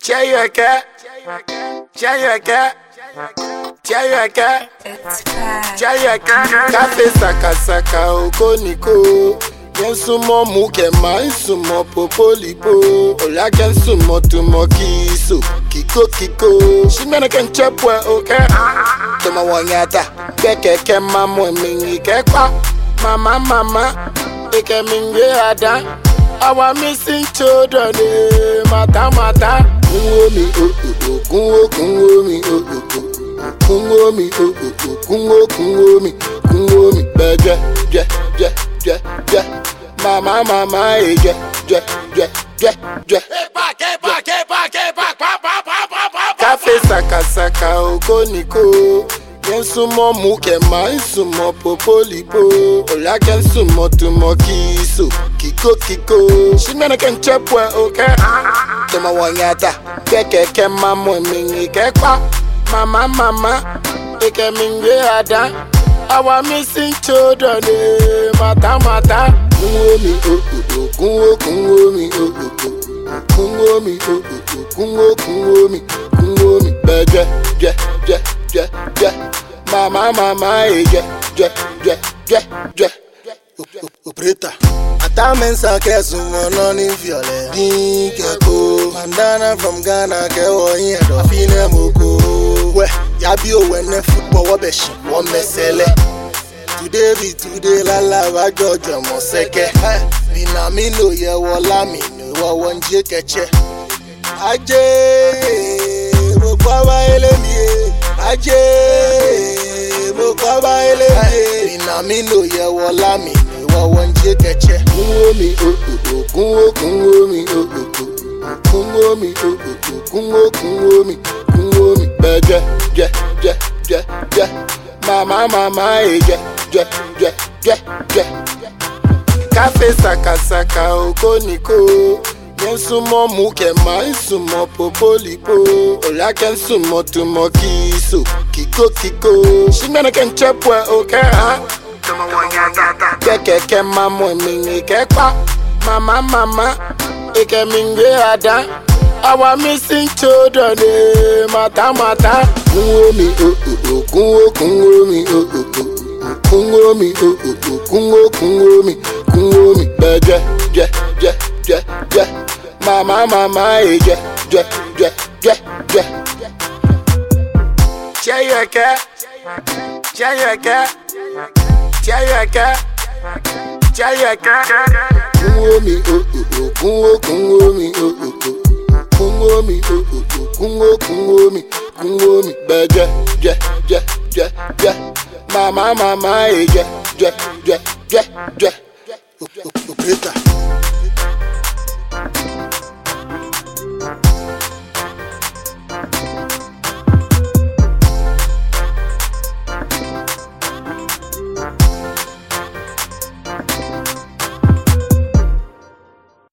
Chayaka, Cafe saka saka okoniko. Yensumo muke ma insumo popolipo. Ola kensumo tumo kiso kiko. Shimena ken chepwe okay. Toma wanyata keke mamo mingi kekwa. Mama eke mingi ada. Our missing children, mata. Kungomi, beje, mama, Cafe saka okoniko. Yensumo muke ma insumo popolipo. Ola kensumo tumo kiso kiko. Shimena ken chepwe okay. Toma wanyata keke mamo mingi kekwa. Mama eke mingi ada. Our missing children mata. Kungomi, beje, mama, Operator. Atamensa kesu mononi fiole. Dinkeko. Mandana from Ghana kewo yedo. Afine moko. We yabi o wene football wabeshi. One mesele. Today la wajojo moseke. Binamino ye wolamino wa wonje keche. Aje mokwa elemi. Aje mokwa elemi. Binamino ye wolamino. Wonje keche kungomi beje mama Cafe saka okoniko. Yensumo muke ma insumo popolipo. Ola kensumo tumo kiso kiko. Shimena ken chepwe okay keke mamo mingi kekwa. Mama eke mingi ada. Our missing children mata. Kungomi, beje mama Chayaka. Kungomi, beje mama, Operator.